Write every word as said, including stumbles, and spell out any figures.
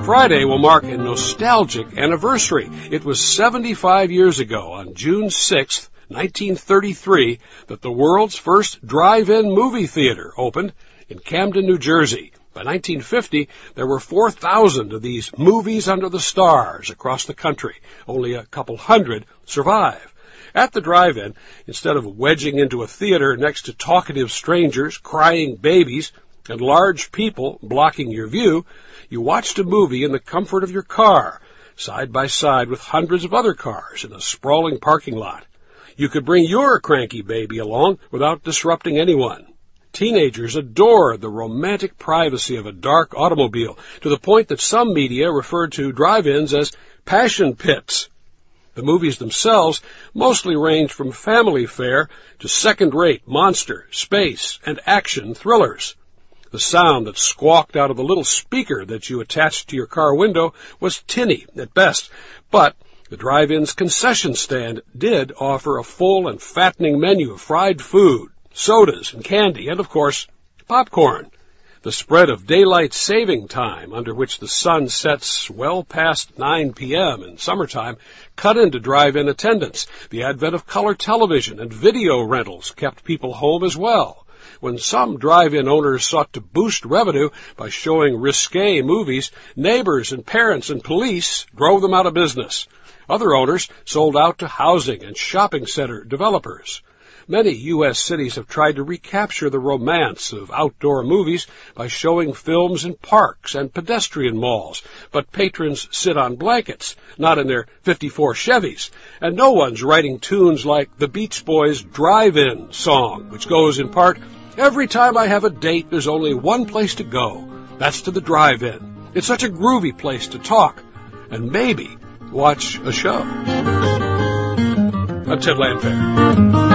Friday will mark a nostalgic anniversary. It was seventy-five years ago, on June sixth, nineteen thirty-three, that the world's first drive-in movie theater opened in Camden, New Jersey. By nineteen fifty, there were four thousand of these movies under the stars across the country. Only a couple hundred survive. At the drive-in, instead of wedging into a theater next to talkative strangers, crying babies, and large people blocking your view, you watched a movie in the comfort of your car, side by side with hundreds of other cars in a sprawling parking lot. You could bring your cranky baby along without disrupting anyone. Teenagers adore the romantic privacy of a dark automobile, to the point that some media referred to drive-ins as passion pits. The movies themselves mostly ranged from family fare to second-rate monster, space, and action thrillers. The sound that squawked out of the little speaker that you attached to your car window was tinny at best, but the drive-in's concession stand did offer a full and fattening menu of fried food, sodas and candy, and, of course, popcorn. The spread of daylight saving time, under which the sun sets well past nine p.m. in summertime, cut into drive-in attendance. The advent of color television and video rentals kept people home as well. When some drive-in owners sought to boost revenue by showing risque movies, neighbors and parents and police drove them out of business. Other owners sold out to housing and shopping center developers. Many U S cities have tried to recapture the romance of outdoor movies by showing films in parks and pedestrian malls, but patrons sit on blankets, not in their fifty-four Chevys, and no one's writing tunes like the Beach Boys' Drive-In song, which goes in part, "Every time I have a date, there's only one place to go. That's to the drive-in. It's such a groovy place to talk and maybe watch a show." I'm Ted Landfair.